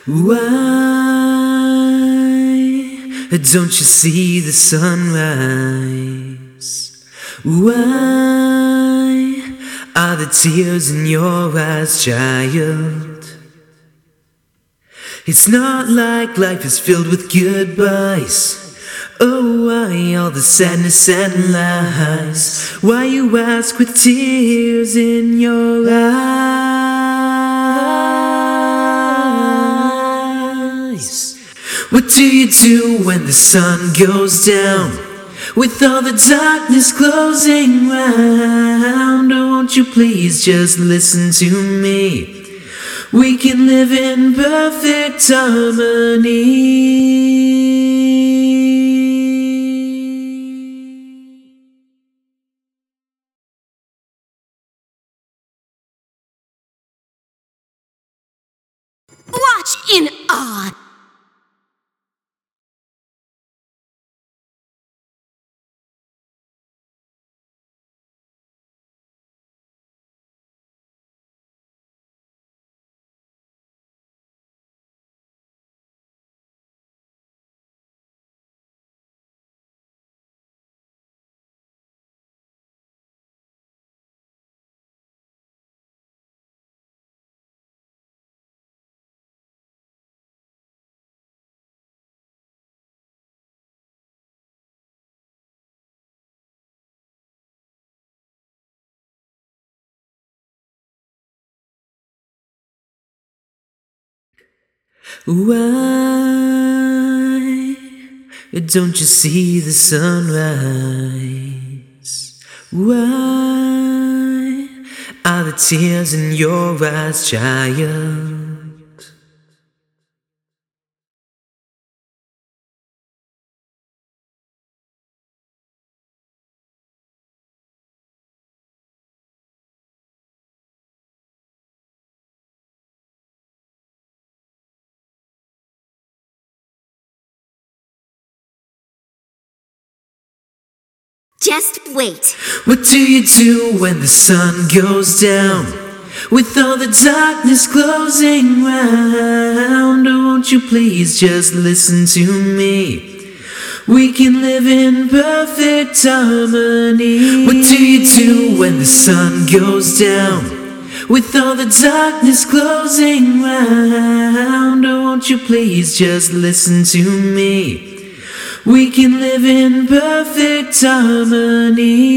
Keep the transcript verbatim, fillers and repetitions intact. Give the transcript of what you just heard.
Why don't you see the sunrise? Why are the tears in your eyes, child? It's not like life is filled with goodbyes. Oh, why all the sadness and lies? Why you ask with tears in your eyes? What do you do when the sun goes down, with all the darkness closing round? Oh, won't you please just listen to me? We can live in perfect harmony. Watch in awe. Why don't you see the sunrise? Why are the tears in your eyes, child? Just wait. What do you do when the sun goes down, with all the darkness closing round? Oh, won't you please just listen to me? We can live in perfect harmony. What do you do when the sun goes down, with all the darkness closing round? Oh, won't you please just listen to me? We can live in perfect harmony.